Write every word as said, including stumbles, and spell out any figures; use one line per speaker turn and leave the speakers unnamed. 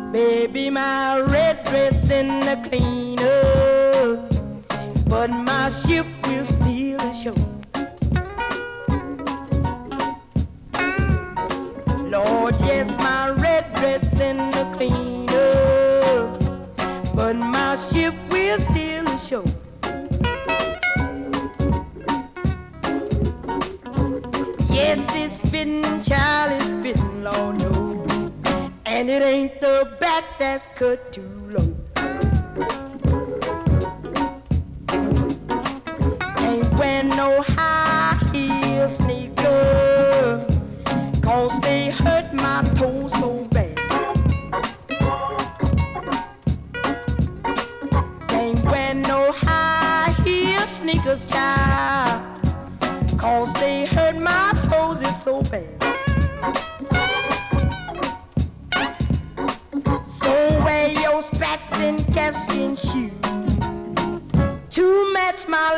Baby, my red dress in the cleaner, but my ship will steal the show. Lord, yes, my red dress in the cleaner, but my ship will steal the show. Yes, it's fitting, child, it's fitting, Lord, no. And it ain't the back that's cut too low. Ain't wearing no high heel sneaker, 'cause they hurt my toes so bad. Ain't wearing no high heel sneakers, child, 'cause they hurt my toes is so bad. So wear your spats and calfskin shoes to match my